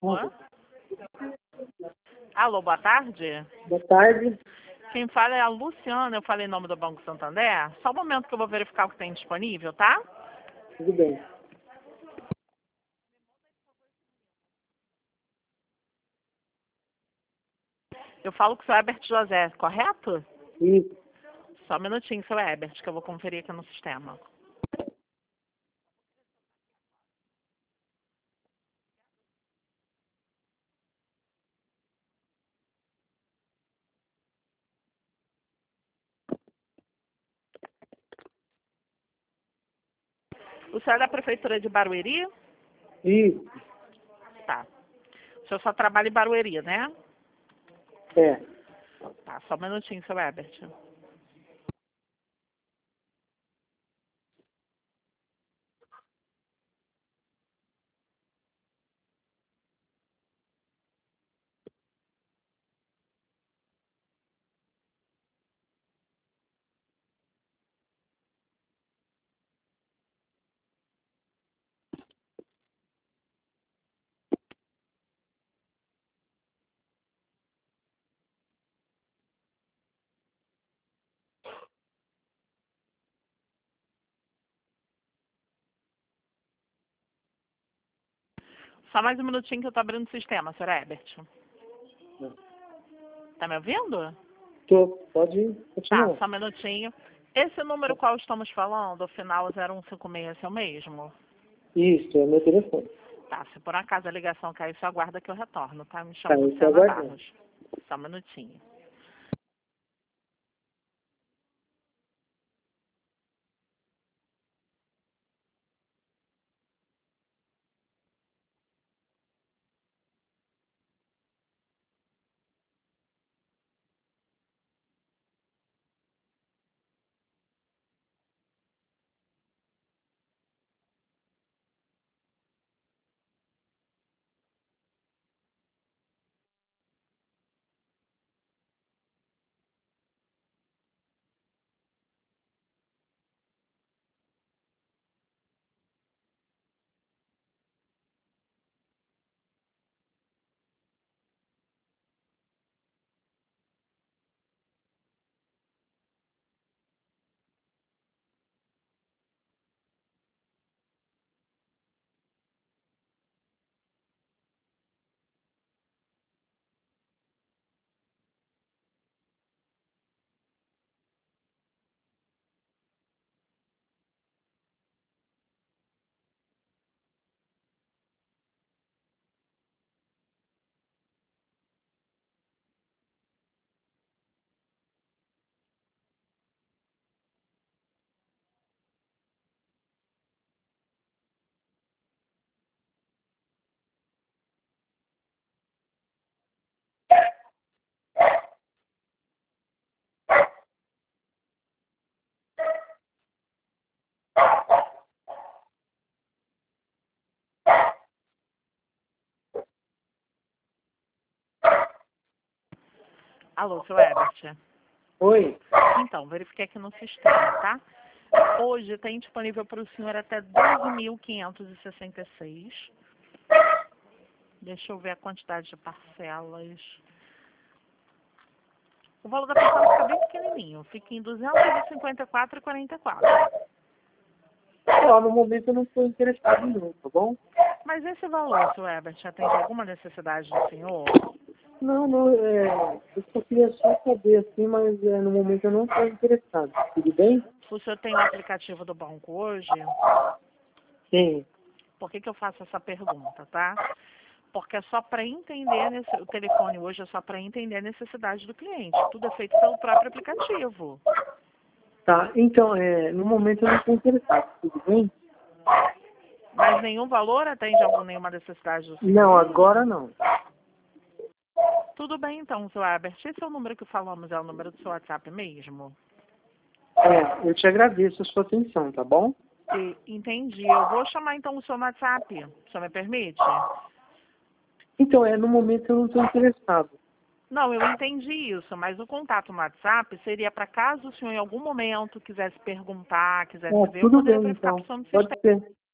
Alô? Alô, boa tarde. Boa tarde. Quem fala é a Luciana, eu falei em nome do Banco Santander. Só um momento que eu vou verificar o que tem disponível, tá? Tudo bem. Eu falo com o seu Herbert José, correto? Isso. Só um minutinho, seu Herbert, que eu vou conferir aqui no sistema. O senhor é da Prefeitura de Barueri? Isso. Tá. O senhor só trabalha em Barueri, né? É. Tá, só um minutinho, seu Herbert. Só mais um minutinho que eu tô abrindo o sistema, senhor Herbert. Tá me ouvindo? Tô. Pode Tá, continuar. só um minutinho. Esse número qual estamos falando, o final 0156, é o mesmo? Isso, é meu telefone. Tá, se por acaso a ligação cair, só aguarda que eu retorno, tá? Me Tá, chamo eu tô Luciana aguardando. Barros. Só um minutinho. Alô, seu Herbert? Oi. Então, verifiquei aqui no sistema, tá? Hoje tem disponível para o senhor até 12.566. Deixa eu ver a quantidade de parcelas. O valor da parcela fica bem pequenininho, fica em 254,44. Ó, no momento eu não estou interessado não, tá bom? Mas esse valor, seu Herbert, atende alguma necessidade do senhor? Não, eu só queria só saber assim, mas no momento eu não estou interessado. Tudo bem? O senhor tem o aplicativo do banco hoje? Sim. Por que eu faço essa pergunta, tá? Porque é só para entender, o telefone hoje é só para entender a necessidade do cliente. Tudo é feito pelo próprio aplicativo. Tá, então, no momento eu não estou interessado. Tudo bem? Mas nenhum valor atende nenhuma necessidade do senhor? Não, agora não. Tudo bem então, seu Herbert. Esse é o número que falamos, é o número do seu WhatsApp mesmo? Eu te agradeço a sua atenção, tá bom? Entendi. Eu vou chamar então o seu WhatsApp. O senhor me permite? Então, no momento eu não estou interessado. Não, eu entendi isso, mas o contato no WhatsApp seria para caso o senhor em algum momento quisesse perguntar, quisesse ver, eu Tudo poderia bem, verificar então. a opção do Pode sistema. ser.